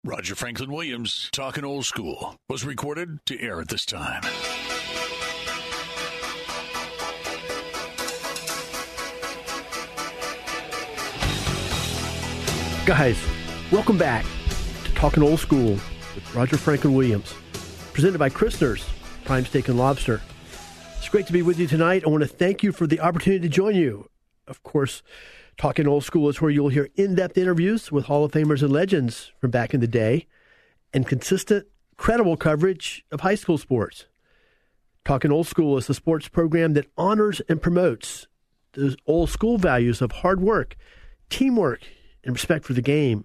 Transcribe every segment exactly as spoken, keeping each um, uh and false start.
Roger Franklin Williams, Talking Old School, was recorded to air at this time. Guys, welcome back to Talking Old School with Roger Franklin Williams, presented by Christner's Prime Steak and Lobster. It's great to be with you tonight. I want to thank you for the opportunity to join you. Of course, Talking Old School is where you'll hear in-depth interviews with Hall of Famers and legends from back in the day and consistent, credible coverage of high school sports. Talking Old School is the sports program that honors and promotes those old school values of hard work, teamwork, and respect for the game,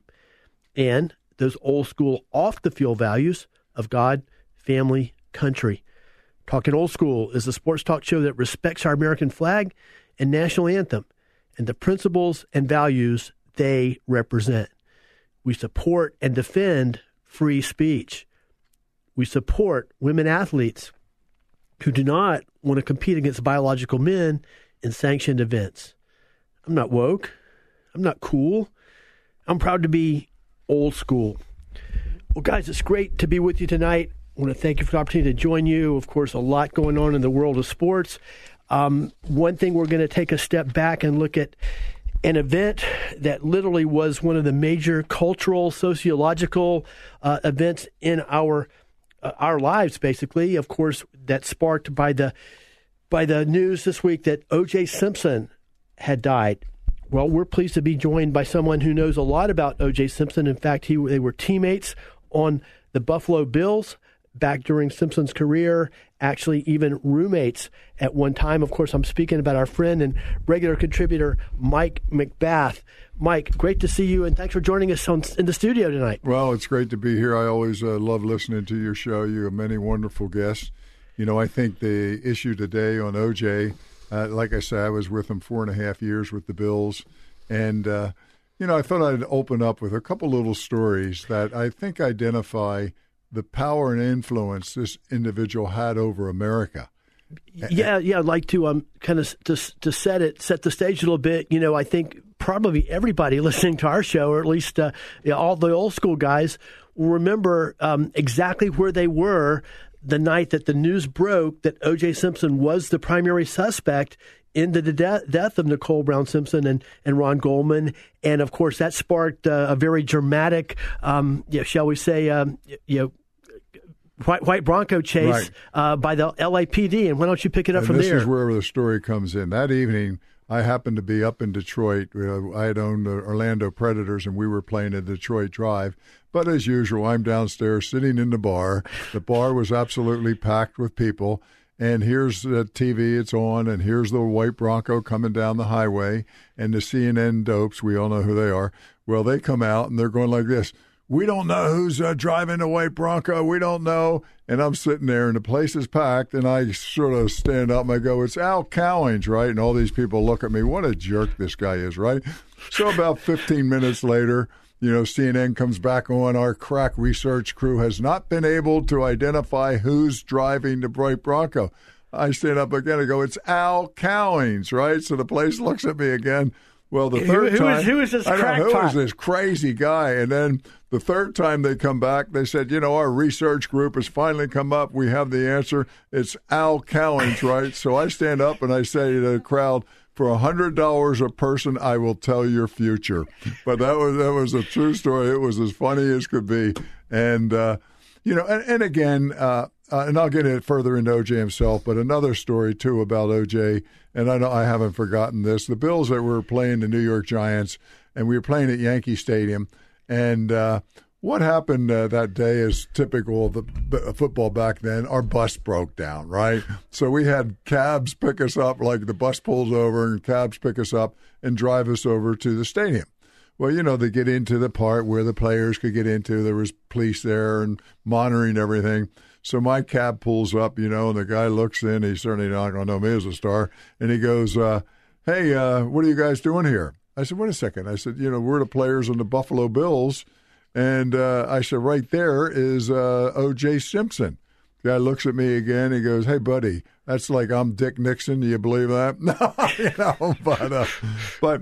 and those old school off-the-field values of God, family, country. Talking Old School is a sports talk show that respects our American flag and national anthem and the principles and values they represent. We support and defend free speech. We support women athletes who do not want to compete against biological men in sanctioned events. I'm not woke. I'm not cool. I'm proud to be old school. Well, guys, it's great to be with you tonight. I want to thank you for the opportunity to join you. Of course, a lot going on in the world of sports. Um, one thing, we're going to take a step back and look at an event that literally was one of the major cultural, sociological uh, events in our uh, our lives, basically. Of course, that sparked by the by the news this week that O J Simpson had died. Well, we're pleased to be joined by someone who knows a lot about O J Simpson. In fact, he they were teammates on the Buffalo Bills back during Simpson's career, actually even roommates at one time. Of course, I'm speaking about our friend and regular contributor, Mike McBath. Mike, great to see you, and thanks for joining us on, in the studio tonight. Well, it's great to be here. I always uh, love listening to your show. You have many wonderful guests. You know, I think the issue today on O J, uh, like I said, I was with him four and a half years with the Bills, and, uh, you know, I thought I'd open up with a couple little stories that I think identify the power and influence this individual had over America. Yeah, yeah, I'd like to um kind of to to set it set the stage a little bit. You know, I think probably everybody listening to our show, or at least uh, you know, all the old school guys, will remember um, exactly where they were the night that the news broke that O J Simpson was the primary suspect in the de- death of Nicole Brown Simpson and, and Ron Goldman. And, of course, that sparked uh, a very dramatic, um, you know, shall we say, um, you know, white, white Bronco chase right. uh, by the L A P D. And why don't you pick it up and from this there? This is where the story comes in. That evening, I happened to be up in Detroit. Uh, I had owned the Orlando Predators, and we were playing at Detroit Drive. But as usual, I'm downstairs sitting in the bar. The bar was absolutely packed with people. And here's the T V, it's on, and here's the white Bronco coming down the highway, and the C N N dopes, we all know who they are. Well, they come out, and they're going like this. We don't know who's uh, driving the white Bronco. We don't know. And I'm sitting there, and the place is packed, and I sort of stand up, and I go, it's Al Cowings, right? And all these people look at me. What a jerk this guy is, right? So about fifteen minutes later, you know, C N N comes back on. Our crack research crew has not been able to identify who's driving the bright Bronco. I stand up again and go, it's Al Cowings, right? So the place looks at me again. Well, the third who, who time, is, who is this I know, crackpot? who is this crazy guy? And then the third time they come back, they said, you know, our research group has finally come up. We have the answer. It's Al Cowings, right? So I stand up and I say to the crowd, for a hundred dollars a person, I will tell your future. But that was that was a true story. It was as funny as could be, and uh, you know, and, and again, uh, uh, and I'll get it further into O J himself. But another story too about O J, and I know I haven't forgotten this. The Bills that were playing the New York Giants, and we were playing at Yankee Stadium, and uh, what happened uh, that day is typical of the b- football back then. Our bus broke down, right? So we had cabs pick us up, like the bus pulls over and cabs pick us up and drive us over to the stadium. Well, you know, they get into the part where the players could get into. There was police there and monitoring everything. So my cab pulls up, you know, and the guy looks in. He's certainly not going to know me as a star. And he goes, uh, hey, uh, what are you guys doing here? I said, wait a second. I said, you know, we're the players on the Buffalo Bills. And uh, I said, right there is uh, O J Simpson. The guy looks at me again. He goes, hey, buddy, that's like I'm Dick Nixon. Do you believe that? No, you know, but, uh, but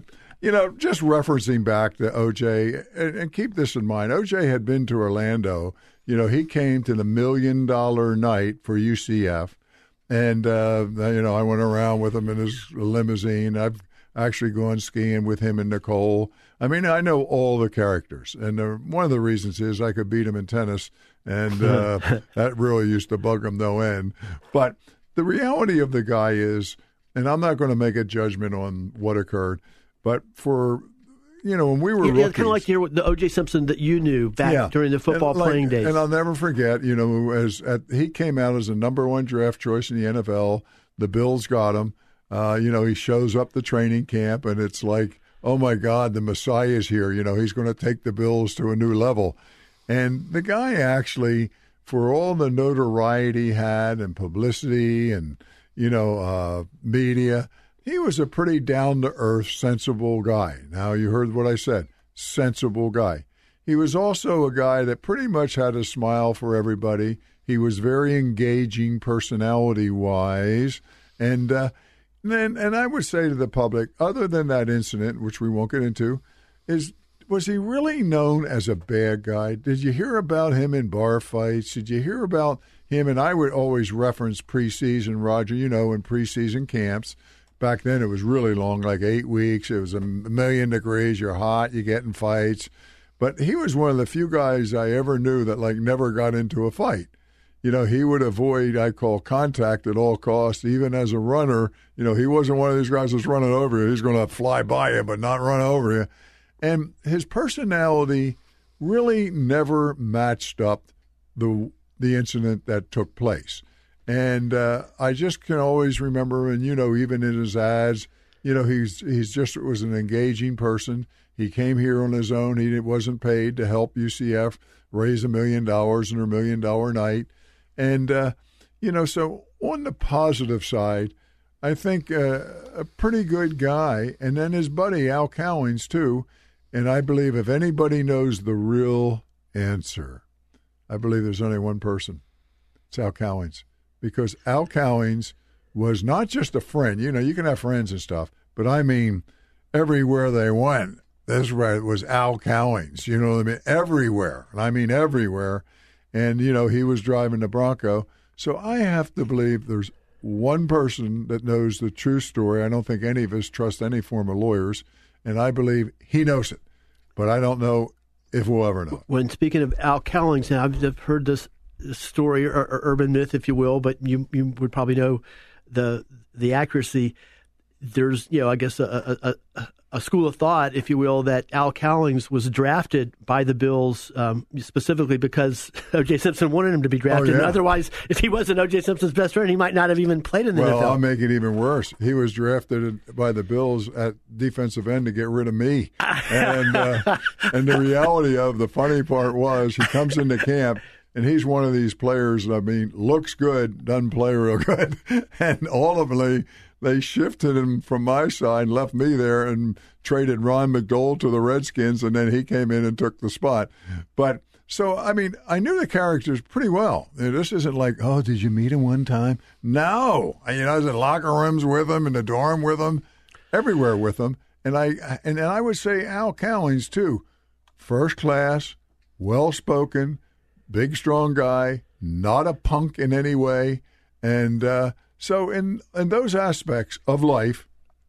you know, just referencing back to O J, and, and keep this in mind, O J had been to Orlando. You know, he came to the Million Dollar Night for U C F, and, uh, you know, I went around with him in his limousine. I've actually gone skiing with him and Nicole. I mean, I know all the characters, and uh, one of the reasons is I could beat him in tennis, and uh, that really used to bug him no end. But the reality of the guy is, and I'm not going to make a judgment on what occurred, but for, you know, when we were yeah, rookies, kind of like to hear what the O J Simpson that you knew back yeah, during the football and like, playing days. And I'll never forget, you know, as at, he came out as a number one draft choice in the N F L. The Bills got him. Uh, you know, he shows up to training camp, and it's like, oh, my God, the Messiah is here. You know, he's going to take the Bills to a new level. And the guy actually, for all the notoriety he had and publicity and, you know, uh, media, he was a pretty down-to-earth, sensible guy. Now, you heard what I said, sensible guy. He was also a guy that pretty much had a smile for everybody. He was very engaging personality-wise. And, uh, and, and I would say to the public, other than that incident, which we won't get into, is was he really known as a bad guy? Did you hear about him in bar fights? Did you hear about him? And I would always reference preseason, Roger, you know, in preseason camps. Back then it was really long, like eight weeks. It was a million degrees. You're hot. You get in fights. But he was one of the few guys I ever knew that, like, never got into a fight. You know, he would avoid, I call, contact at all costs. Even as a runner, you know, he wasn't one of these guys that's running over you. He's going to fly by you but not run over you. And his personality really never matched up the the incident that took place. And uh, I just can always remember, and, you know, even in his ads, you know, he's he's just was an engaging person. He came here on his own. He wasn't paid to help U C F raise a million dollars in their million dollar night. And, uh, you know, so on the positive side, I think uh, a pretty good guy. And then his buddy, Al Cowings, too. And I believe if anybody knows the real answer, I believe there's only one person. It's Al Cowings. Because Al Cowings was not just a friend. You know, you can have friends and stuff, but I mean, everywhere they went, this was Al Cowings. You know what I mean? Everywhere. And I mean everywhere. And, you know, he was driving the Bronco. So I have to believe there's one person that knows the true story. I don't think any of us trust any form of lawyers. And I believe he knows it. But I don't know if we'll ever know. When speaking of Al Cowings, now I've heard this story, or, or urban myth, if you will, but you you would probably know the the accuracy. There's, you know, I guess a, a, a, a school of thought, if you will, that Al Cowings was drafted by the Bills um, specifically because O J Simpson wanted him to be drafted. Oh, yeah. And otherwise, if he wasn't O J Simpson's best friend, he might not have even played in the well, N F L. Well, I'll make it even worse. He was drafted by the Bills at defensive end to get rid of me. And, uh, and the reality of the funny part was he comes into camp, and he's one of these players, I mean, looks good, doesn't play real good. And ultimately, they shifted him from my side, left me there, and traded Ron McDowell to the Redskins, and then he came in and took the spot. But, so, I mean, I knew the characters pretty well. You know, this isn't like, oh, did you meet him one time? No. You know, I was in locker rooms with him, in the dorm with him, everywhere with him. And I, and, and I would say Al Cowings, too. First class, well-spoken, big, strong guy, not a punk in any way. And uh, so in, in those aspects of life,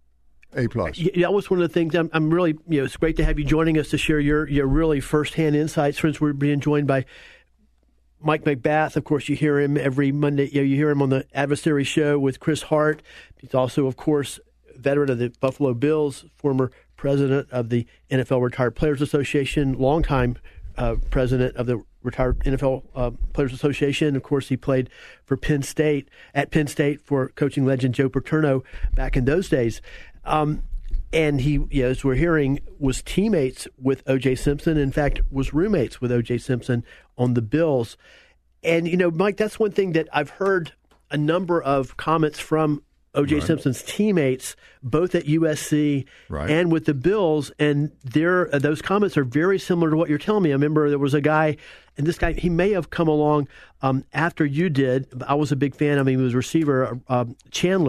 A plus. Yeah, that was one of the things. I'm, I'm really, you know, it's great to have you joining us to share your, your really firsthand insights. Since we're being joined by Mike McBath. Of course, you hear him every Monday. You know, you hear him on the Adversary Show with Chris Hart. He's also, of course, veteran of the Buffalo Bills, former president of the N F L Retired Players Association, longtime uh, president of the Retired N F L uh, Players Association. Of course, he played for Penn State, at Penn State for coaching legend Joe Paterno back in those days. Um, and he, you know, as we're hearing, was teammates with O J Simpson. In fact, was roommates with O J Simpson on the Bills. And, you know, Mike, that's one thing that I've heard a number of comments from O J right. Simpson's teammates, both at U S C right. and with the Bills, and their uh, those comments are very similar to what you're telling me. I remember there was a guy, and this guy, he may have come along um, after you did. I was a big fan. I mean, he was receiver uh, Chandler.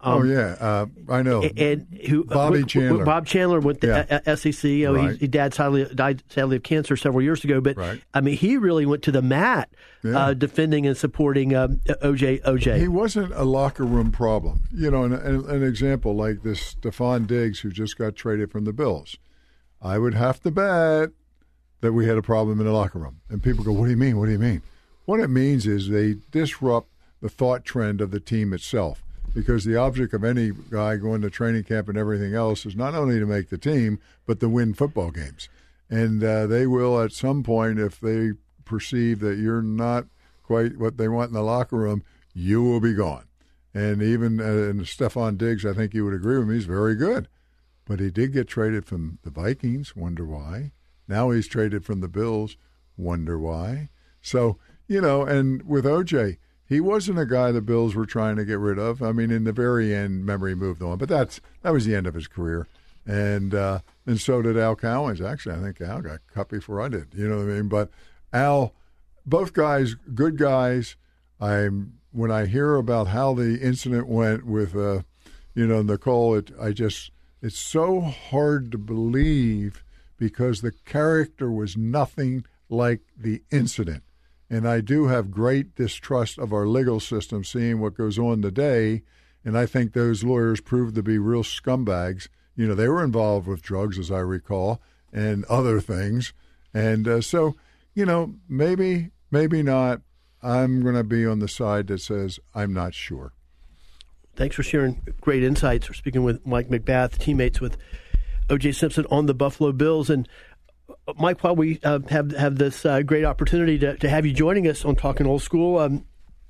Um, oh yeah, uh, I know. And who Bobby uh, Chandler. Bob Chandler went to yeah. S E C. You know, right. he, his dad sadly died sadly of cancer several years ago. But right. I mean, he really went to the mat yeah. uh, defending and supporting um, O J. O J. He wasn't a locker room problem. You know, an, an example like this Stephon Diggs, who just got traded from the Bills. I would have to bet that we had a problem in the locker room. And people go, what do you mean? What do you mean? What it means is they disrupt the thought trend of the team itself, because the object of any guy going to training camp and everything else is not only to make the team, but to win football games. And uh, they will at some point, if they perceive that you're not quite what they want in the locker room, you will be gone. And even uh, and Stephon Diggs, I think you would agree with me, he's very good. But he did get traded from the Vikings, wonder why. Now he's traded from the Bills, wonder why. So, you know, and with O J, he wasn't a guy the Bills were trying to get rid of. I mean, in the very end, memory moved on. But that's that was the end of his career. And uh, and so did Al Cowens. Actually, I think Al got cut before I did. You know what I mean? But Al, both guys, good guys. I'm when I hear about how the incident went with, uh, you know, Nicole, it, I just it's so hard to believe because the character was nothing like the incident. And I do have great distrust of our legal system, seeing what goes on today. And I think those lawyers proved to be real scumbags. You know, they were involved with drugs, as I recall, and other things. And uh, so, you know, maybe, maybe not. I'm going to be on the side that says I'm not sure. Thanks for sharing great insights. We're speaking with Mike McBath, teammates with O J. Simpson on the Buffalo Bills. And Mike, while we uh, have have this uh, great opportunity to, to have you joining us on Talking Old School, um,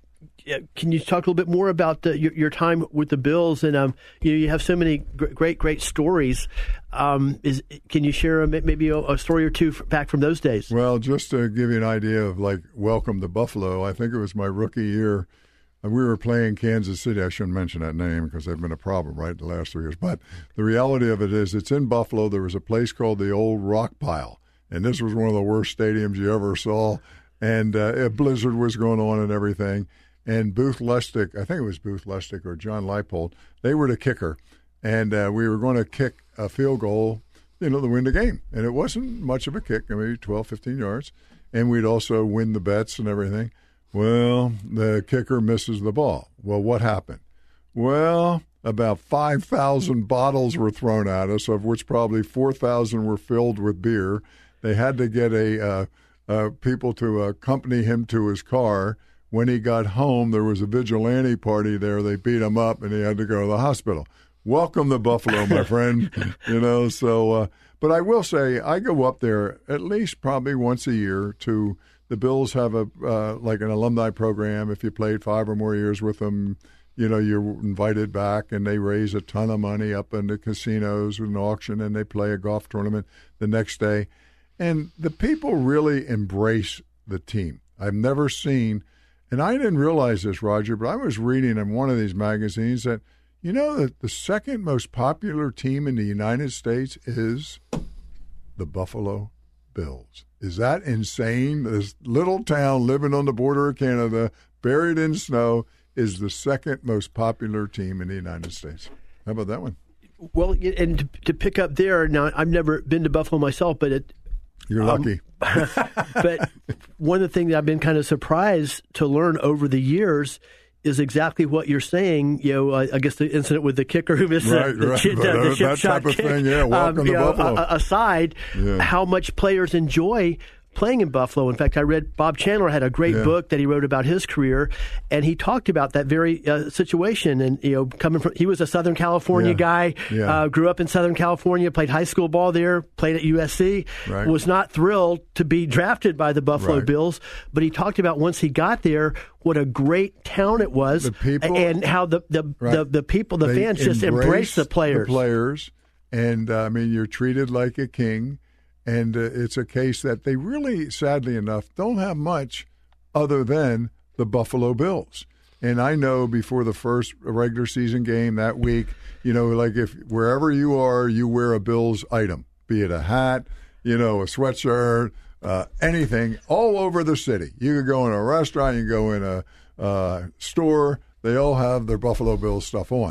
can you talk a little bit more about the, your, your time with the Bills? And um, you know, you have so many great, great stories. Um, is can you share a, maybe a, a story or two back from those days? Well, just to give you an idea of like welcome to Buffalo, I think it was my rookie year. We were playing Kansas City. I shouldn't mention that name because they've been a problem, right, the last three years. But the reality of it is it's in Buffalo. There was a place called the Old Rock Pile, and this was one of the worst stadiums you ever saw. And uh, a blizzard was going on and everything. And Booth Lustig, I think it was Booth Lustig or John Leipold, they were the kicker. And uh, we were going to kick a field goal, you know, to win the game. And it wasn't much of a kick, maybe twelve, fifteen yards. And we'd also win the bets and everything. Well, the kicker misses the ball. Well, what happened? Well, about five thousand bottles were thrown at us, of which probably four thousand were filled with beer. They had to get a uh, uh, people to accompany him to his car. When he got home, there was a vigilante party there. They beat him up, and he had to go to the hospital. Welcome to Buffalo, my friend. You know, so, uh, but I will say I go up there at least probably once a year to the Bills have a uh, like an alumni program. If you played five or more years with them, you know, you're invited back, and they raise a ton of money up in the casinos with an auction, and they play a golf tournament the next day. And the people really embrace the team. I've never seen, and I didn't realize this, Roger, but I was reading in one of these magazines that, you know, that the second most popular team in the United States is the Buffalo Bills. Is that insane? This little town living on the border of Canada, buried in snow, is the second most popular team in the United States. How about that one? Well, and to, to pick up there, now I've never been to Buffalo myself, but it, you're lucky. Um, but one of the things I've been kind of surprised to learn over the years is exactly what you're saying. You know, I, I guess the incident with the kicker who missed right, the, the, right. chip, the, the chip that shot type of kick. Thing, yeah, welcome um, to you know, Buffalo. A, aside, yeah. how much players enjoy playing in Buffalo. In fact, I read Bob Chandler had a great yeah. book that he wrote about his career, and he talked about that very uh, situation. And you know, coming from, he was a Southern California yeah. guy, yeah. Uh, grew up in Southern California, played high school ball there, played at U S C, right. was not thrilled to be drafted by the Buffalo right. Bills, but he talked about once he got there, what a great town it was, the people, and how the the, right. the, the people, the they fans just embrace the players. The players, and uh, I mean, you're treated like a king. And uh, it's a case that they really, sadly enough, don't have much other than the Buffalo Bills. And I know before the first regular season game that week, you know, like if wherever you are, you wear a Bills item, be it a hat, you know, a sweatshirt, uh, anything, all over the city. You could go in a restaurant, you can go in a uh, store, they all have their Buffalo Bills stuff on.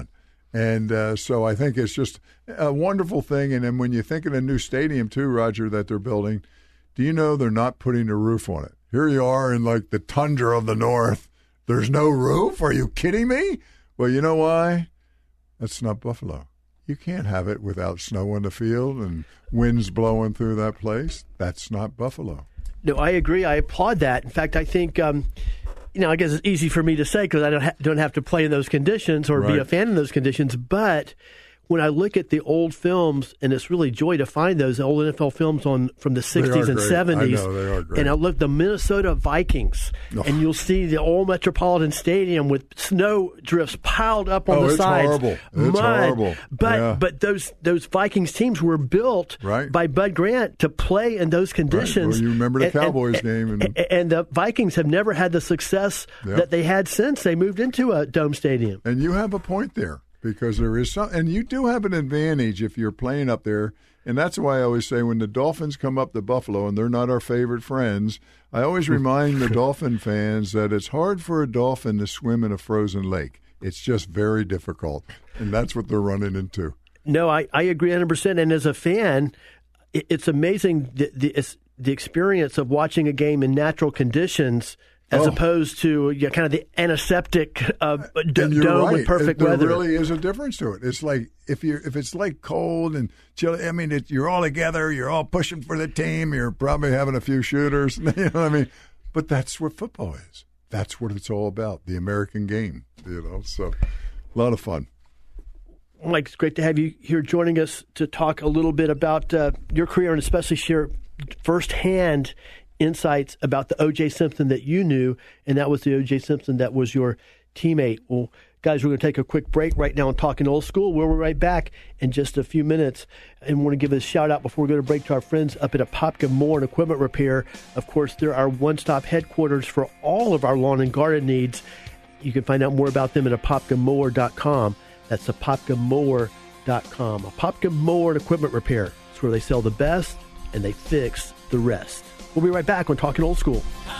And uh, so I think it's just a wonderful thing. And then when you think of the new stadium, too, Roger, that they're building, do you know they're not putting a roof on it? Here you are in, like, the tundra of the north. There's no roof? Are you kidding me? Well, you know why? That's not Buffalo. You can't have it without snow on the field and winds blowing through that place. That's not Buffalo. No, I agree. I applaud that. In fact, I think, um, you know, I guess it's easy for me to say because I don't, ha- don't have to play in those conditions or right. be a fan in those conditions. But when I look at the old films, and it's really joy to find those old N F L films on from the sixties and great. seventies. I know, they are great. And I look at the Minnesota Vikings, oh. and you'll see the old Metropolitan Stadium with snow drifts piled up on oh, the it's sides. Horrible. It's Mud. horrible. But yeah. but those those Vikings teams were built right. by Bud Grant to play in those conditions. Right. Well, you remember the and, Cowboys and, game. And, and, and the Vikings have never had the success yep. that they had since they moved into a dome stadium. And you have a point there. Because there is some, and you do have an advantage if you're playing up there. And that's why I always say when the Dolphins come up to Buffalo, and they're not our favorite friends, I always remind the Dolphin fans that it's hard for a dolphin to swim in a frozen lake. It's just very difficult. And that's what they're running into. No, I, I agree one hundred percent. And as a fan, it, it's amazing the, the, it's the experience of watching a game in natural conditions as oh. opposed to you know, kind of the antiseptic uh, d- you're dome right. with perfect it, there weather. There really is a difference to it. It's like if you if it's like cold and chilly. I mean, it, you're all together. You're all pushing for the team. You're probably having a few shooters. You know what I mean? But that's what football is. That's what it's all about. The American game. You know, so a lot of fun. Mike, it's great to have you here joining us to talk a little bit about uh, your career and especially share firsthand insights about the O J Simpson that you knew, and that was the O J Simpson that was your teammate. Well, guys, we're going to take a quick break right now and Talking Old School. We'll be right back in just a few minutes. And want to give a shout out before we go to break to our friends up at Apopka Mower and Equipment Repair. Of course, they're our one-stop headquarters for all of our lawn and garden needs. You can find out more about them at apopka mower dot com. That's apopka mower dot com. Apopka Mower and Equipment Repair. It's where they sell the best and they fix the rest. We'll be right back on Talking Old School.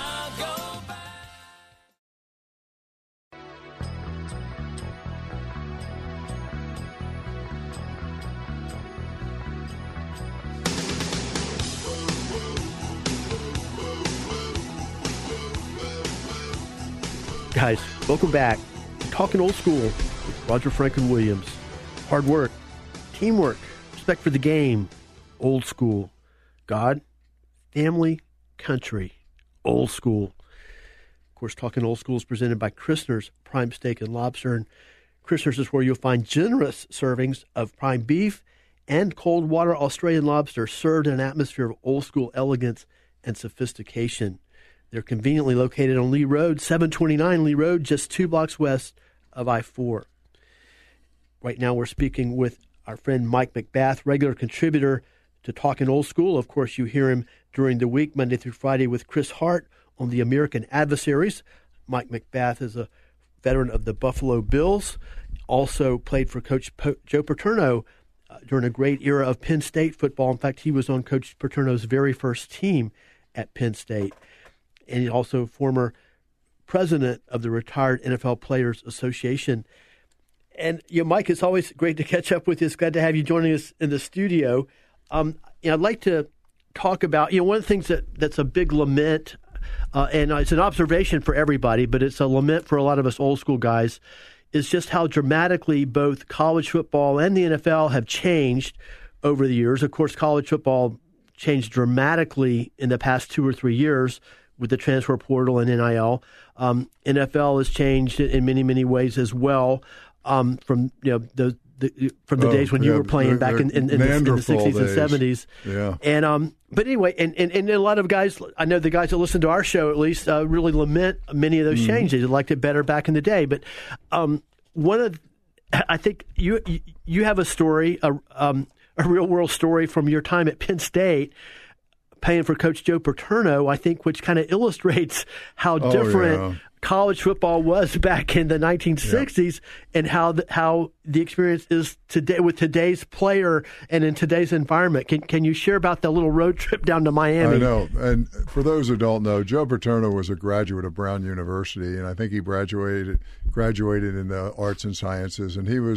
Guys, welcome back to Talking Old School with Roger Franklin Williams. Hard work, teamwork, respect for the game, old school, God, family, country, old school. Of course, Talking Old School is presented by Christner's Prime Steak and Lobster. And Christner's is where you'll find generous servings of prime beef and cold water Australian lobster served in an atmosphere of old school elegance and sophistication. They're conveniently located on Lee Road, seven twenty-nine Lee Road, just two blocks west of I four. Right now we're speaking with our friend Mike McBath, regular contributor to Talking Old School. Of course, you hear him during the week, Monday through Friday, with Chris Hart on the American Adversaries. Mike McBath is a veteran of the Buffalo Bills, also played for Coach po- Joe Paterno uh, during a great era of Penn State football. In fact, he was on Coach Paterno's very first team at Penn State. And he's also former president of the Retired N F L Players Association. And, you know, Mike, it's always great to catch up with you. It's glad to have you joining us in the studio. Um, you know, I'd like to talk about, you know, one of the things that, that's a big lament, uh, and it's an observation for everybody, but it's a lament for a lot of us old school guys, is just how dramatically both college football and the N F L have changed over the years. Of course, college football changed dramatically in the past two or three years with the transfer portal and N I L. Um, N F L has changed in many, many ways as well. Um, from you know the, the from the oh, days when yeah, you were playing back in, in, in, the, in the sixties and seventies. Yeah. And um, but anyway, and, and, and a lot of guys, I know the guys that listen to our show at least, uh, really lament many of those mm. changes. They liked it better back in the day. But um, one of, I think you you have a story, a um, a real world story from your time at Penn State, playing for Coach Joe Paterno, I think, which kind of illustrates how oh, different yeah. college football was back in the nineteen sixties yeah. and how the, how the experience is today with today's player and in today's environment. Can can you share about that little road trip down to Miami? I know. And for those who don't know, Joe Paterno was a graduate of Brown University, and I think he graduated graduated in the arts and sciences, and he was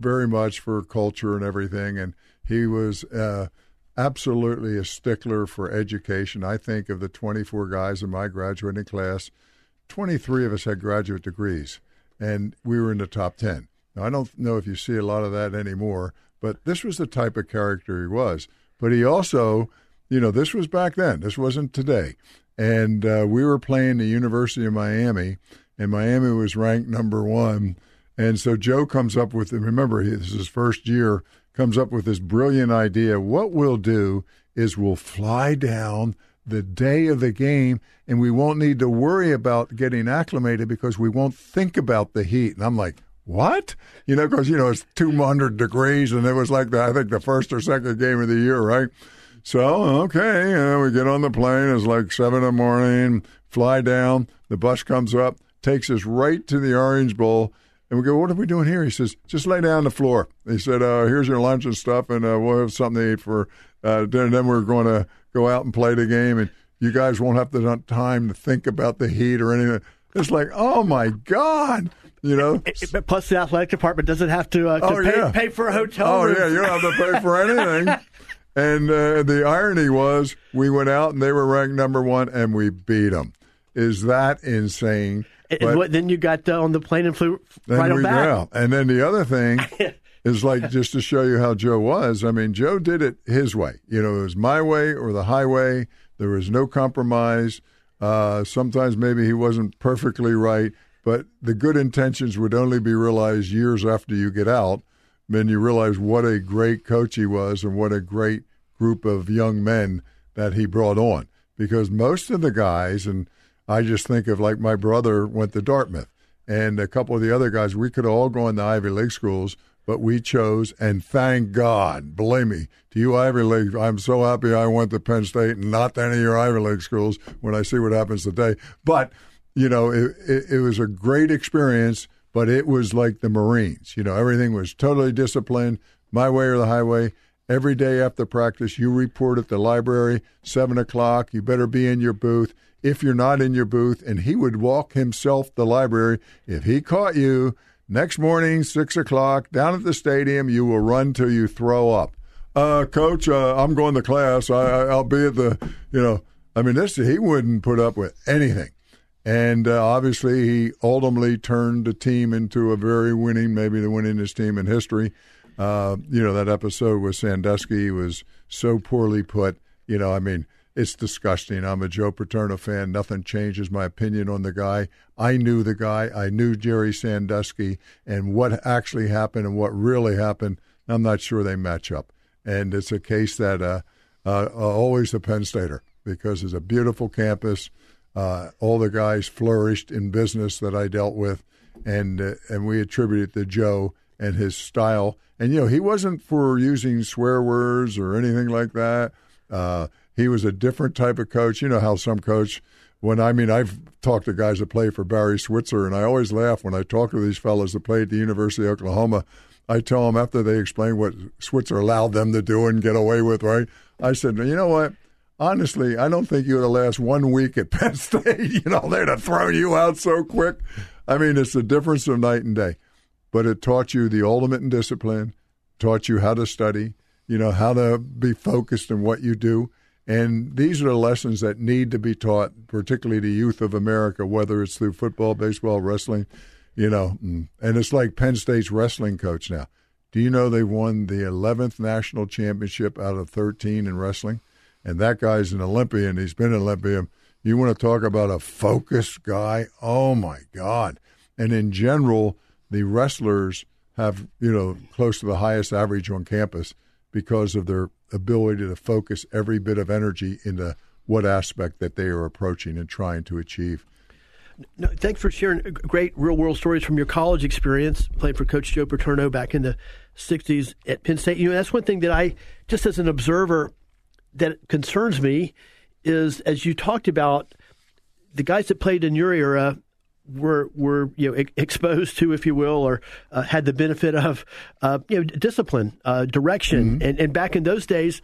very much for culture and everything, and he was uh, absolutely a stickler for education. I think of the twenty-four guys in my graduating class, twenty-three of us had graduate degrees, and we were in the top ten. Now, I don't know if you see a lot of that anymore, but this was the type of character he was. But he also, you know, this was back then. This wasn't today. And uh, we were playing the University of Miami, and Miami was ranked number one. And so Joe comes up with, and remember, this is his first year, comes up with this brilliant idea. What we'll do is we'll fly down the day of the game, and we won't need to worry about getting acclimated because we won't think about the heat. And I'm like, what? You know, because, you know, it's two hundred degrees, and it was like, the, I think, the first or second game of the year, right? So, okay, uh, we get on the plane. It's like seven in the morning, fly down. The bus comes up, takes us right to the Orange Bowl. And we go, what are we doing here? He says, just lay down on the floor. He said, uh, here's your lunch and stuff, and uh, we'll have something to eat for uh, dinner. And then we're going to go out and play the game, and you guys won't have the time to think about the heat or anything. It's like, oh, my God. You know, but plus the athletic department doesn't have to, uh, to oh, pay, yeah. pay for a hotel oh, room. Oh, yeah, you don't have to pay for anything. And uh, the irony was we went out and they were ranked number one and we beat them. Is that insane? And but, what, then you got uh, on the plane and flew right on we, back. Yeah. And then the other thing is like just to show you how Joe was. I mean, Joe did it his way. You know, it was my way or the highway. There was no compromise. Uh, sometimes maybe he wasn't perfectly right, but the good intentions would only be realized years after you get out. Then you realize what a great coach he was and what a great group of young men that he brought on. Because most of the guys, and I just think of like my brother went to Dartmouth, and a couple of the other guys, we could have all gone to Ivy League schools, but we chose, and thank God, believe me, to you Ivy League, I'm so happy I went to Penn State and not to any of your Ivy League schools when I see what happens today. But, you know, it, it, it was a great experience, but it was like the Marines. You know, everything was totally disciplined, my way or the highway. Every day after practice, you report at the library, seven o'clock, you better be in your booth. If you're not in your booth, and he would walk himself to the library, if he caught you, next morning, six o'clock, down at the stadium, you will run till you throw up. Uh, Coach, uh, I'm going to class. I, I'll be at the, you know, I mean, this he wouldn't put up with anything. And uh, obviously, he ultimately turned the team into a very winning, maybe the winningest team in history. Uh, you know, that episode with Sandusky was so poorly put. You know, I mean, it's disgusting. I'm a Joe Paterno fan. Nothing changes my opinion on the guy. I knew the guy. I knew Jerry Sandusky. And what actually happened and what really happened, I'm not sure they match up. And it's a case that uh, uh, always the Penn Stater, because it's a beautiful campus. Uh, all the guys flourished in business that I dealt with, and uh, and we attribute it to Joe and his style. And, you know, he wasn't for using swear words or anything like that. Uh, he was a different type of coach. You know how some coach, when I mean, I've talked to guys that play for Barry Switzer, and I always laugh when I talk to these fellows that played at the University of Oklahoma. I tell them after they explain what Switzer allowed them to do and get away with, right? I said, you know what? Honestly, I don't think you would have lasted one week at Penn State. You know, they'd have thrown you out so quick. I mean, it's the difference of night and day. But it taught you the ultimate in discipline, taught you how to study, you know, how to be focused in what you do. And these are the lessons that need to be taught, particularly the youth of America, whether it's through football, baseball, wrestling, you know. And it's like Penn State's wrestling coach now. Do you know they've won the eleventh national championship out of thirteen in wrestling? And that guy's an Olympian. He's been an Olympian. You want to talk about a focused guy? Oh, my God. And in general, the wrestlers have, you know, close to the highest average on campus because of their ability to focus every bit of energy into what aspect that they are approaching and trying to achieve. No, thanks for sharing great real-world stories from your college experience, playing for Coach Joe Paterno back in the sixties at Penn State. You know, that's one thing that I, just as an observer, that concerns me is, as you talked about, the guys that played in your era were were you know exposed to, if you will, or uh, had the benefit of uh, you know discipline, uh, direction, mm-hmm. and and back in those days,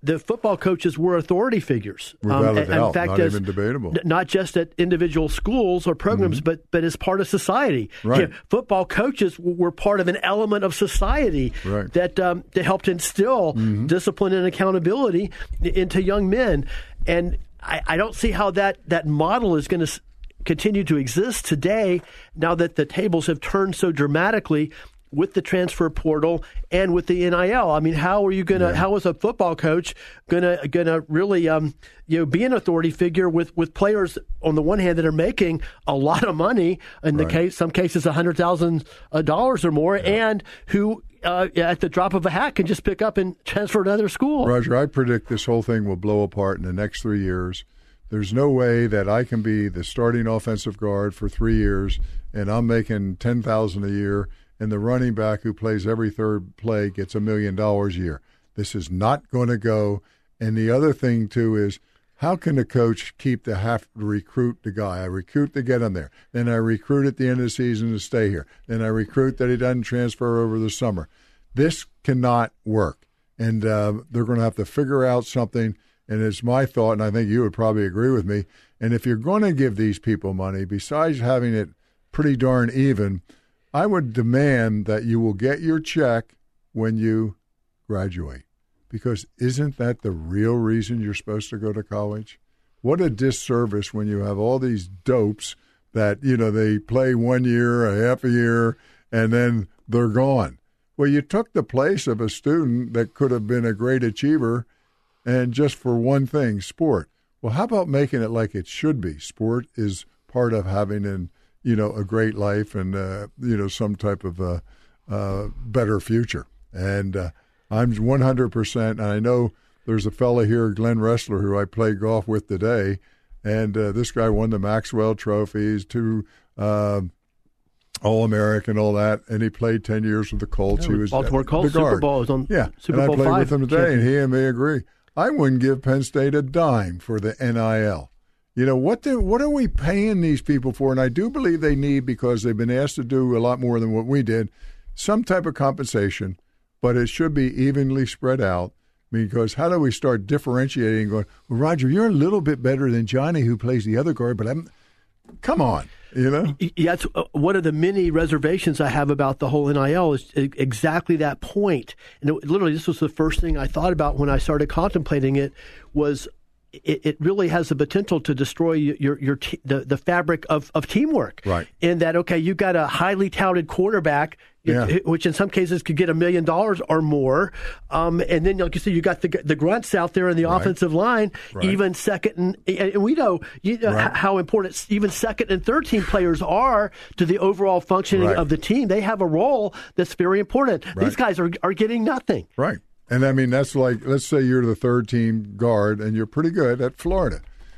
the football coaches were authority figures. Without um, a doubt, in fact, not as, even debatable. n- not just at individual schools or programs, Mm-hmm. but but as part of society. Right. You know, football coaches w- were part of an element of society Right. that um, that helped instill Mm-hmm. discipline and accountability into young men. And I, I don't see how that that model is going to s- continue to exist today. Now that the tables have turned so dramatically with the transfer portal and with the N I L. I mean, how are you going to, Yeah. how is a football coach going to, going to really, um, you know, be an authority figure with, with players on the one hand that are making a lot of money, in the Right. case, some cases, a hundred thousand dollars or more, Yeah. and who, uh, at the drop of a hat can just pick up and transfer to another school. Roger, I predict this whole thing will blow apart in the next three years. There's no way that I can be the starting offensive guard for three years and I'm making ten thousand dollars a year, and the running back who plays every third play gets a million dollars a year. This is not going to go. And the other thing, too, is how can the coach keep the have to recruit the guy? I recruit to get him there. Then I recruit at the end of the season to stay here. Then I recruit that he doesn't transfer over the summer. This cannot work. And uh, they're going to have to figure out something. And it's my thought, and I think you would probably agree with me, and if you're going to give these people money, besides having it pretty darn even, I would demand that you will get your check when you graduate. Because isn't that the real reason you're supposed to go to college? What a disservice when you have all these dopes that, you know, they play one year, a half a year, and then they're gone. Well, you took the place of a student that could have been a great achiever, and just for one thing, sport. Well, how about making it like it should be? Sport is part of having an, you know, a great life and, uh, you know, some type of a uh, better future. And uh, I'm one hundred percent, and I know there's a fella here, Glenn Ressler, who I played golf with today, and uh, this guy won the Maxwell trophies, two uh, All-American, all that, and he played ten years with the Colts. Yeah, he was Baltimore Colts, the guard. Super Bowl, was on yeah, Super and Bowl I played five with him today, champion. and he and me agree. I wouldn't give Penn State a dime for the N I L. You know, what do, what are we paying these people for? And I do believe they need, because they've been asked to do a lot more than what we did, some type of compensation, but it should be evenly spread out. Because how do we start differentiating and going, well, Roger, you're a little bit better than Johnny who plays the other guard, but I'm, come on, you know? Yeah, that's uh, one of the many reservations I have about the whole N I L is e- exactly that point. And it, literally, this was the first thing I thought about when I started contemplating it was it, it really has the potential to destroy your your te- the, the fabric of, of teamwork. Right. In that, okay, you've got a highly touted quarterback, Yeah. which in some cases could get a million dollars or more. Um, and then, like you said, you got the the grunts out there in the Right. offensive line, Right. even second. And, and we know, you know Right. h- how important even second and third team players are to the overall functioning Right. of the team. They have a role that's very important. Right. These guys are, are getting nothing. Right. And, I mean, that's like, let's say you're the third team guard and you're pretty good at Florida.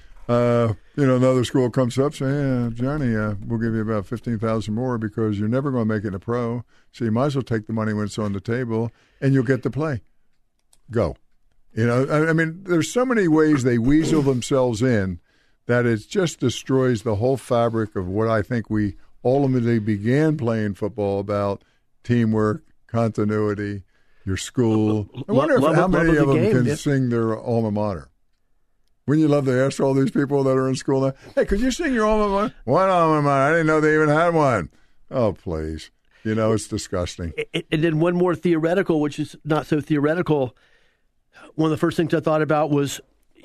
Uh, you know, another school comes up saying, yeah, Johnny, uh, we'll give you about fifteen thousand dollars more because you're never going to make it a pro. So you might as well take the money when it's on the table and you'll get to play. Go. You know, I, I mean, there's so many ways they weasel themselves in that it just destroys the whole fabric of what I think we ultimately began playing football about: teamwork, continuity, your school. I wonder if, Love- how love many of of the them game, can yeah. sing their alma mater. Wouldn't you love to ask all these people that are in school now, hey, could you sing your alma mater? What alma mater? I didn't know they even had one. Oh, please. You know, it's disgusting. And then one more theoretical, which is not so theoretical. One of the first things I thought about was,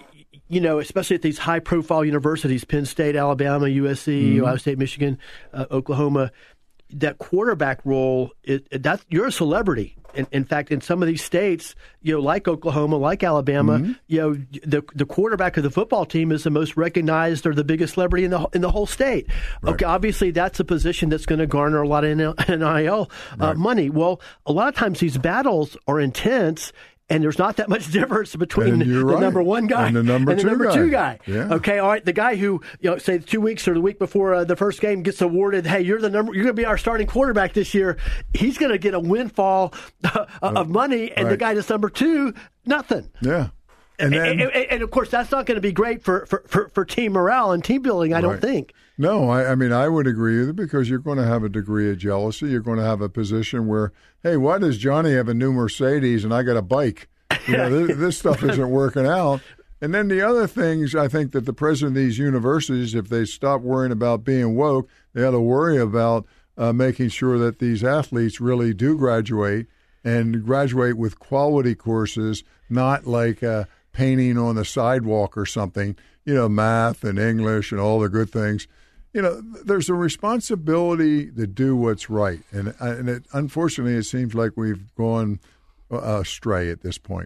you know, especially at these high-profile universities, Penn State, Alabama, U S C, Mm-hmm. Ohio State, Michigan, uh, Oklahoma, that quarterback role, it, it, that's, you're a celebrity. In, in fact, in some of these states, you know, like Oklahoma, like Alabama, Mm-hmm. you know, the the quarterback of the football team is the most recognized or the biggest celebrity in the in the whole state. Right. Okay, obviously that's a position that's going to garner a lot of N I L uh, Right. money. Well, a lot of times these battles are intense. And there's not that much difference between And the you're right. number one guy And the number two guy. two guy. Yeah. Okay, all right. The guy who, you know, say two weeks or the week before uh, the first game gets awarded, hey, you're the number, you're going to be our starting quarterback this year. He's going to get a windfall uh, of money, and the right. guy that's number two, nothing. Yeah. And then, and, and, and, of course, that's not going to be great for, for, for, for team morale and team building, I don't Right. think. No, I, I mean, I would agree with it because you're going to have a degree of jealousy. You're going to have a position where, hey, why does Johnny have a new Mercedes and I got a bike? You know, this, this stuff isn't working out. And then the other things, I think that the president of these universities, if they stop worrying about being woke, they ought to worry about uh, making sure that these athletes really do graduate and graduate with quality courses, not like uh, painting on the sidewalk or something, you know, math and English and all the good things. You know, there's a responsibility to do what's right. And, and it, unfortunately, it seems like we've gone astray at this point.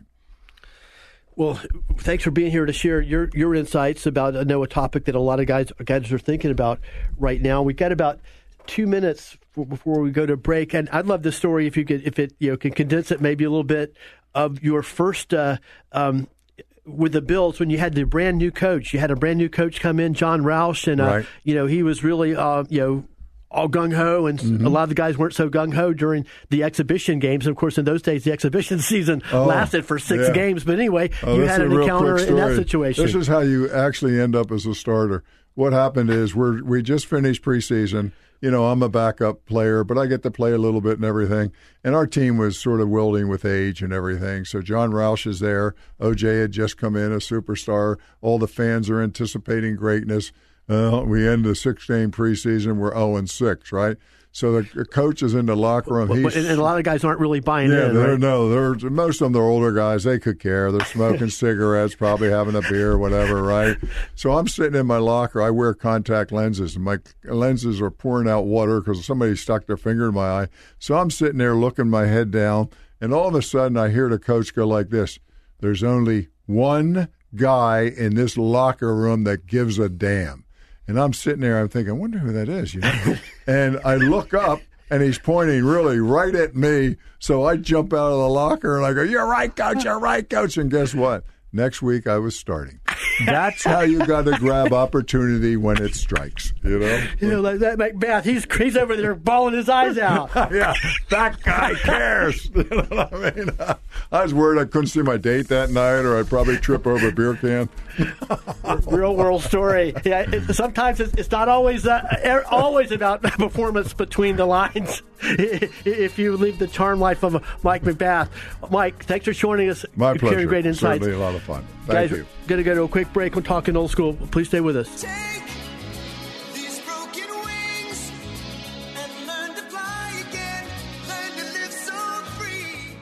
Well, thanks for being here to share your, your insights about, I know, a topic that a lot of guys guys are thinking about right now. We've got about two minutes for, before we go to break, and I'd love the story if you could, if it you know can condense it maybe a little bit of your first uh, um, with the Bills when you had the brand new coach. You had a brand new coach come in, John Roush, and uh, right. you know he was really uh, you know. all gung-ho, and mm-hmm. a lot of the guys weren't so gung-ho during the exhibition games. And, of course, in those days, the exhibition season oh, lasted for six yeah. games. But anyway, oh, you had an encounter in that story. situation. This is how you actually end up as a starter. What happened is we're, we just finished preseason. You know, I'm a backup player, but I get to play a little bit and everything. And our team was sort of wilting with age and everything. So John Roush is there. O J had just come in, a superstar. All the fans are anticipating greatness. Uh, we end the six-game preseason. We're oh and six, right? So the coach is in the locker room. He's, and a lot of guys aren't really buying yeah, in, they're, right? No, they're, most of them are older guys. They could care. They're smoking cigarettes, probably having a beer, whatever, right? So I'm sitting in my locker. I wear contact lenses, and my lenses are pouring out water because somebody stuck their finger in my eye. So I'm sitting there looking my head down, and all of a sudden I hear the coach go like this, "There's only one guy in this locker room that gives a damn." And I'm sitting there, I'm thinking, I wonder who that is, you know? And I look up, and he's pointing really right at me. So I jump out of the locker, and I go, "You're right, coach, you're right, coach." And guess what? Next week, I was starting. That's how you got to grab opportunity when it strikes, you know? You know, like that Macbeth, he's, he's over there bawling his eyes out. Yeah, that guy cares. You know what I mean? I was worried I couldn't see my date that night, or I'd probably trip over a beer can. Real world story. Yeah, it, sometimes it's, it's not always uh, always about performance between the lines. If you leave the charm life of Mike McBath. Mike, thanks for joining us. My You're pleasure. Sharing great insights. Certainly a lot of fun. Thank Guys, you. We're going to go to a quick break. We're talking old school. Please stay with us. Take these broken wings and learn to fly again. Learn to live so free.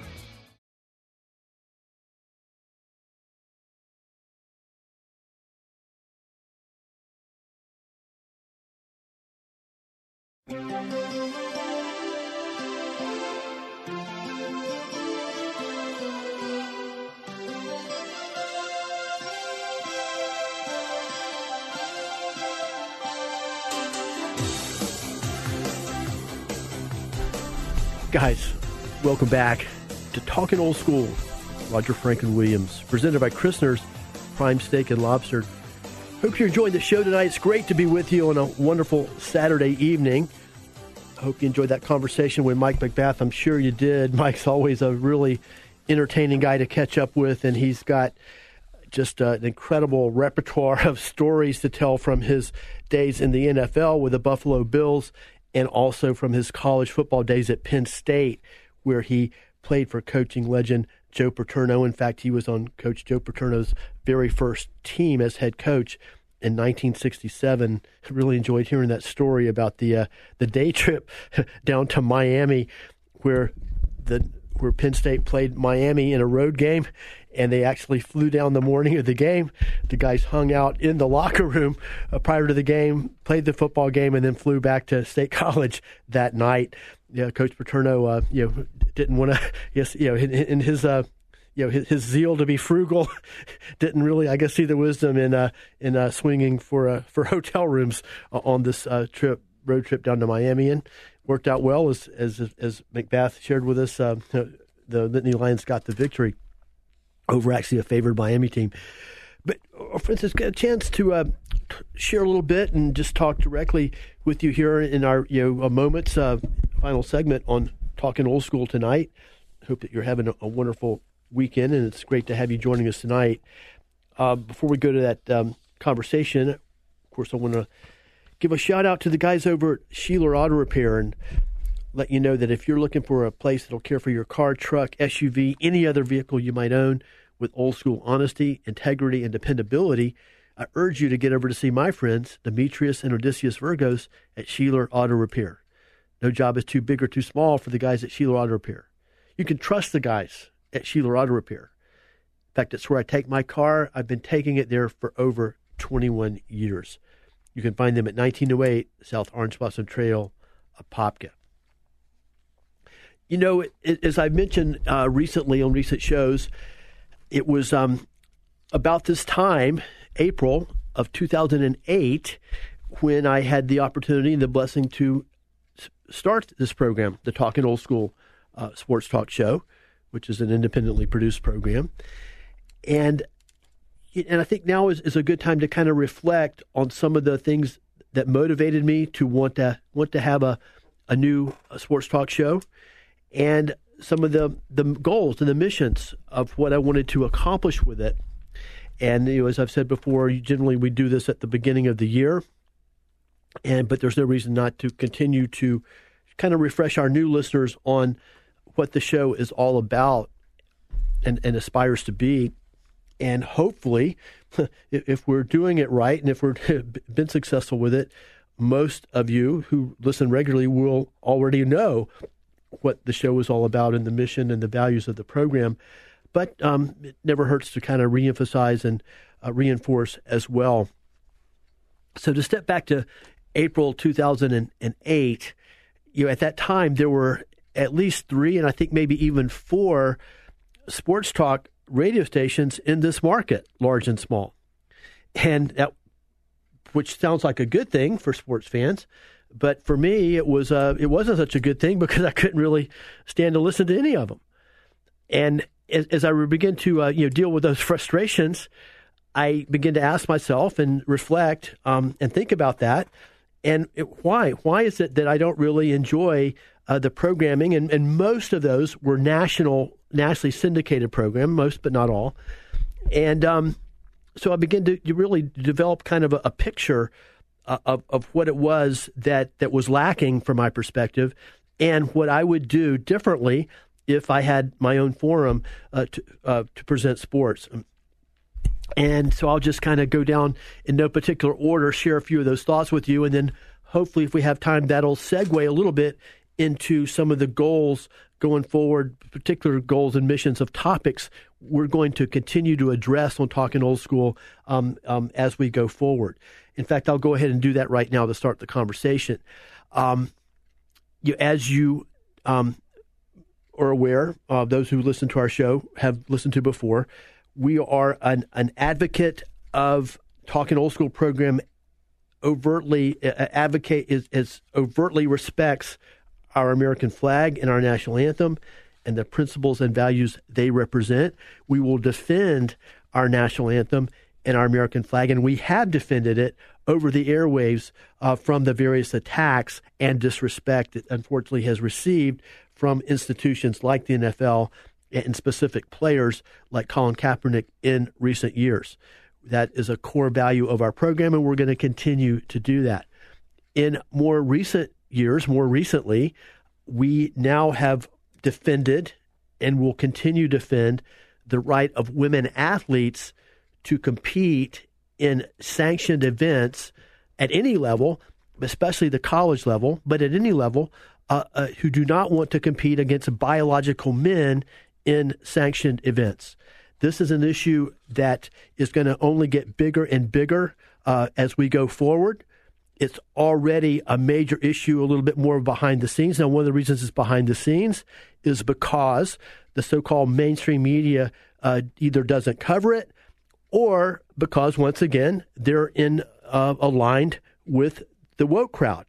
Guys, welcome back to Talking Old School. Roger Franklin Williams, presented by Christner's Prime Steak and Lobster. Hope you're enjoying the show tonight. It's great to be with you on a wonderful Saturday evening. I hope you enjoyed that conversation with Mike McBath. I'm sure you did. Mike's always a really entertaining guy to catch up with, and he's got just uh, an incredible repertoire of stories to tell from his days in the N F L with the Buffalo Bills, and also from his college football days at Penn State, where he played for coaching legend Joe Paterno. In fact, he was on Coach Joe Paterno's very first team as head coach in nineteen sixty-seven. I really enjoyed hearing that story about the uh, the day trip down to Miami, where the where Penn State played Miami in a road game, and they actually flew down the morning of the game. The guys hung out in the locker room uh, prior to the game, played the football game, and then flew back to State College that night. Yeah, Coach Paterno, uh, you know, didn't want to. Yes, you know, in, in his. Uh, You know, his, his zeal to be frugal didn't really, I guess, see the wisdom in uh, in uh, swinging for uh, for hotel rooms uh, on this uh, trip, road trip down to Miami, and worked out well as as as McBath shared with us. Uh, the Nittany Lions got the victory over actually a favored Miami team. But uh, Francis, got a chance to uh, share a little bit and just talk directly with you here in our you know moments uh, final segment on Talking Old School tonight. Hope that you're having a, a wonderful weekend, and it's great to have you joining us tonight. Uh, before we go to that um, conversation, of course, I want to give a shout out to the guys over at Sheeler Auto Repair. And let you know that if you're looking for a place that'll care for your car, truck, S U V, any other vehicle you might own with old school honesty, integrity, and dependability, I urge you to get over to see my friends, Demetrius and Odysseus Virgos at Sheeler Auto Repair. No job is too big or too small for the guys at Sheeler Auto Repair. You can trust the guys at Sheeler Auto Repair. In fact, it's where I take my car. I've been taking it there for over twenty-one years. You can find them at nineteen oh eight South Orange Blossom Trail, Apopka. You know, as I mentioned uh, recently on recent shows, it was um, about this time, April of two thousand eight, when I had the opportunity and the blessing to start this program, the Talking Old School uh, Sports Talk Show, which is an independently produced program. And and I think now is, is a good time to kind of reflect on some of the things that motivated me to want to want to have a, a new a sports talk show, and some of the, the goals and the missions of what I wanted to accomplish with it. And you know, as I've said before, generally we do this at the beginning of the year, and but there's no reason not to continue to kind of refresh our new listeners on what the show is all about and, and aspires to be. And hopefully, if we're doing it right and if we've been successful with it, most of you who listen regularly will already know what the show is all about and the mission and the values of the program. But um, it never hurts to kind of reemphasize and uh, reinforce as well. So to step back to April two thousand eight, you know, at that time there were at least three, and I think maybe even four sports talk radio stations in this market, large and small, and that, which sounds like a good thing for sports fans. But for me, it was uh, it wasn't such a good thing because I couldn't really stand to listen to any of them. And as, as I begin to uh, you know deal with those frustrations, I begin to ask myself and reflect um, and think about that. And it, why? Why is it that I don't really enjoy uh, the programming? And, and most of those were national, nationally syndicated programs, most but not all. And um, so I began to, to really develop kind of a, a picture uh, of, of what it was that, that was lacking from my perspective, and what I would do differently if I had my own forum uh, to, uh, to present sports. And so I'll just kind of go down in no particular order, share a few of those thoughts with you, and then hopefully if we have time, that'll segue a little bit into some of the goals going forward, particular goals and missions of topics we're going to continue to address on Talking Old School um, um, as we go forward. In fact, I'll go ahead and do that right now to start the conversation. Um, you, as you um, are aware, uh, those who listen to our show have listened to before, we are an, an advocate of Talking Old School program. Overtly uh, advocate is, is overtly respects our American flag and our national anthem and the principles and values they represent. We will defend our national anthem and our American flag, and we have defended it over the airwaves uh, from the various attacks and disrespect it unfortunately has received from institutions like the N F L and specific players like Colin Kaepernick in recent years. That is a core value of our program, and we're going to continue to do that. In more recent years, more recently, we now have defended and will continue to defend the right of women athletes to compete in sanctioned events at any level, especially the college level, but at any level, uh, uh, who do not want to compete against biological men in sanctioned events. This is an issue that is going to only get bigger and bigger uh, as we go forward. It's already a major issue, a little bit more behind the scenes. Now, one of the reasons it's behind the scenes is because the so-called mainstream media uh, either doesn't cover it, or because, once again, they're in uh, aligned with the woke crowd.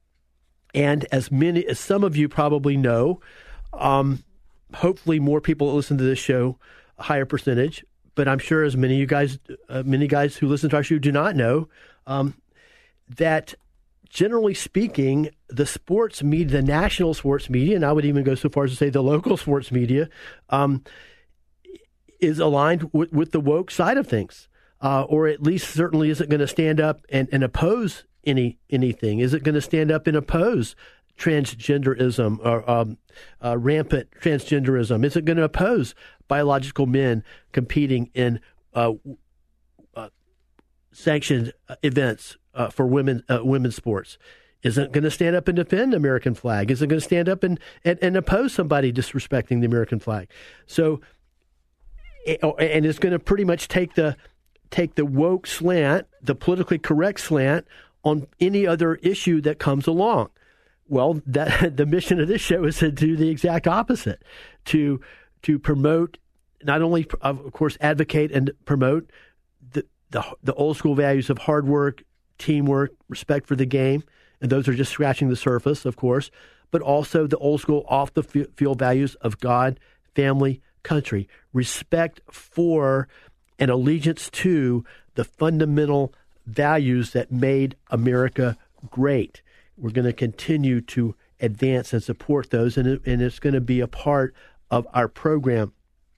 And as many as some of you probably know, um, hopefully more people that listen to this show, a higher percentage, but I'm sure as many of you guys, uh, many guys who listen to our show do not know, um, that generally speaking, the sports media, the national sports media, and I would even go so far as to say the local sports media, um, is aligned with, with the woke side of things, uh, or at least certainly isn't going to stand up and, and oppose any anything. Is it going to stand up and oppose transgenderism or um, uh, rampant transgenderism? Is it going to oppose biological men competing in uh, uh, sanctioned events uh, for women uh, women's sports? Is it going to stand up and defend the American flag? Is it going to stand up and, and, and oppose somebody disrespecting the American flag? So, and it's going to pretty much take the take the woke slant, the politically correct slant, on any other issue that comes along. Well, that the mission of this show is to do the exact opposite, to to promote, not only, of course, advocate and promote the the, the old school values of hard work, teamwork, respect for the game, and those are just scratching the surface, of course, but also the old school off the field values of God, family, country, respect for and allegiance to the fundamental values that made America great. We're going to continue to advance and support those, and, it, and it's going to be a part of our program.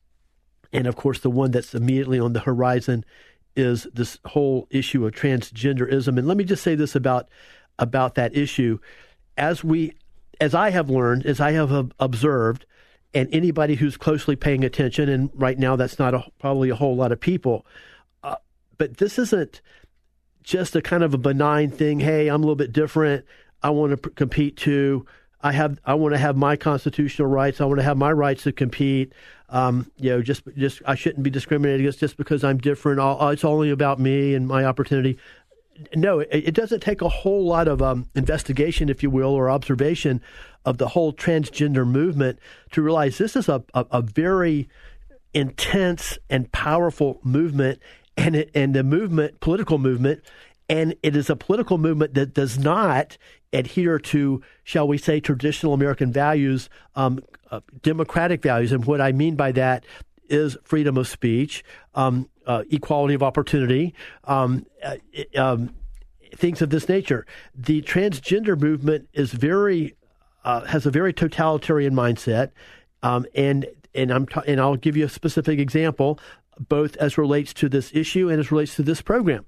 And, of course, the one that's immediately on the horizon is this whole issue of transgenderism. And let me just say this about about that issue. As we, as I have learned, as I have observed, and anybody who's closely paying attention, and right now that's not a, probably a whole lot of people, uh, but this isn't just a kind of a benign thing. Hey, I'm a little bit different. I want to p- compete too. I have. I want to have my constitutional rights. I want to have my rights to compete. Um, you know, just just I shouldn't be discriminated against just because I'm different. I'll, it's only about me and my opportunity. No, it, it doesn't take a whole lot of um, investigation, if you will, or observation of the whole transgender movement to realize this is a, a, a very intense and powerful movement, and it, and the movement, political movement, and it is a political movement that does not adhere to, shall we say, traditional American values, um, uh, democratic values. And what I mean by that is freedom of speech, um, uh, equality of opportunity, um, uh, um, things of this nature. The transgender movement is very uh, has a very totalitarian mindset, um, and and I'm ta- and I'll give you a specific example, both as relates to this issue and as relates to this program.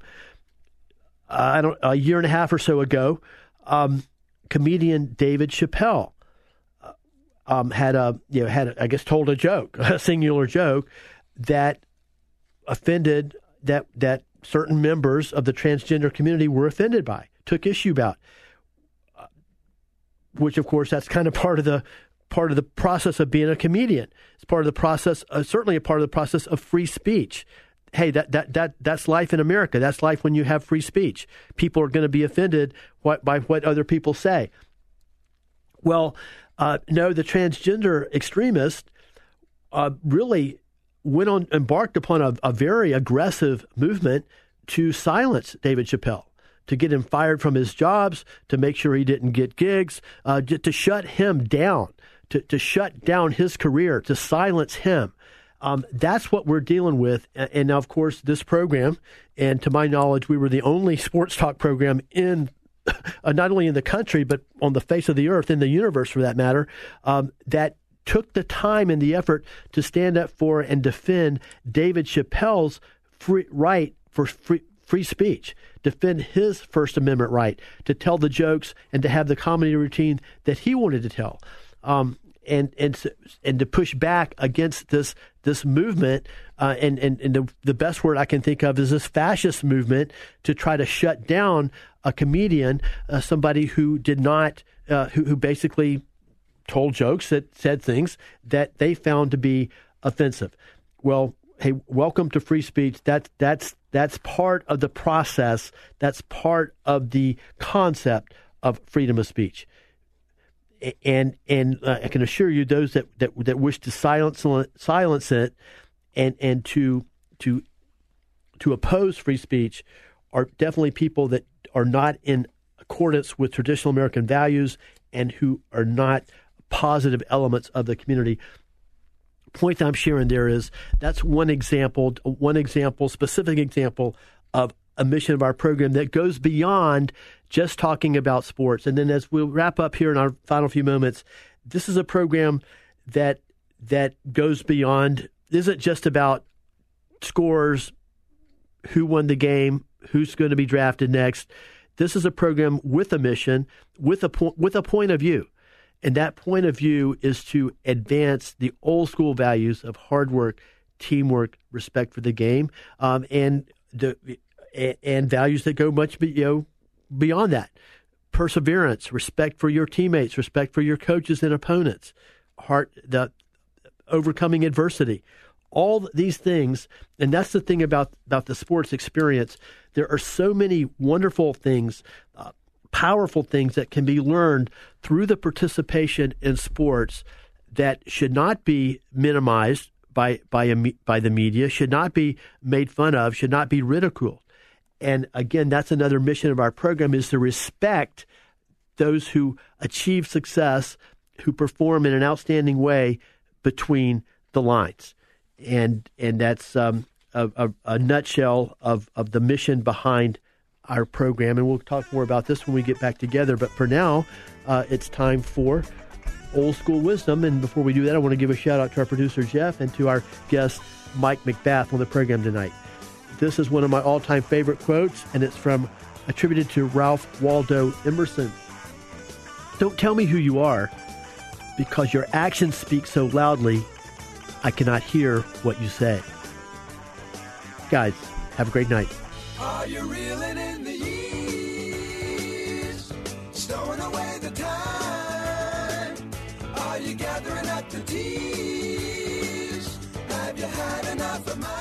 Uh, I don't a year and a half or so ago, um, comedian David Chappelle uh, um, had a you know had a, I guess told a joke, a singular joke that offended that that certain members of the transgender community were offended by, took issue about, uh, which of course that's kind of part of the part of the process of being a comedian. It's part of the process, uh, certainly a part of the process of free speech. Hey, that that that that's life in America. That's life when you have free speech. People are going to be offended what, by what other people say. Well, uh, no, the transgender extremists uh, really went on, embarked upon a, a very aggressive movement to silence David Chappelle, to get him fired from his jobs, to make sure he didn't get gigs, uh, to shut him down, to, to shut down his career, to silence him. Um, that's what we're dealing with. And now, of course, this program, and to my knowledge, we were the only sports talk program in uh, not only in the country, but on the face of the earth, in the universe for that matter, um, that took the time and the effort to stand up for and defend David Chappelle's free right for free, free speech, defend his First Amendment right to tell the jokes and to have the comedy routine that he wanted to tell, um, and and and to push back against this this movement. Uh, and and, and the, the best word I can think of is this fascist movement to try to shut down a comedian, uh, somebody who did not, uh, who, who basically told jokes that said things that they found to be offensive. Well, hey, welcome to free speech. That's that's that's part of the process. That's part of the concept of freedom of speech. And and uh, I can assure you, those that, that, that wish to silence silence it and and to to to oppose free speech are definitely people that are not in accordance with traditional American values and who are not positive elements of the community. Point I'm sharing there is that's one example, one example, specific example of a mission of our program that goes beyond just talking about sports. And then as we'll wrap up here in our final few moments, this is a program that that goes beyond, isn't just about scores, who won the game, who's going to be drafted next. This is a program with a mission, with a po- with a point of view. And that point of view is to advance the old school values of hard work, teamwork, respect for the game, um, and the and values that go much be, you know, beyond that. Perseverance, respect for your teammates, respect for your coaches and opponents, heart, the overcoming adversity, all these things. And that's the thing about, about the sports experience. There are so many wonderful things, uh, powerful things that can be learned through the participation in sports that should not be minimized by by a, by the media, should not be made fun of, should not be ridiculed. And again, that's another mission of our program, is to respect those who achieve success, who perform in an outstanding way between the lines. And and that's um, a, a, a nutshell of, of the mission behind our program. And we'll talk more about this when we get back together. But for now, uh, it's time for Old School Wisdom. And before we do that, I want to give a shout out to our producer, Jeff, and to our guest, Mike McBath, on the program tonight. This is one of my all-time favorite quotes, and it's from attributed to Ralph Waldo Emerson. Don't tell me who you are, because your actions speak so loudly, I cannot hear what you say. Guys, have a great night. Are you reeling in the years? Stowing away the time? Are you gathering up the tears? Have you had enough of my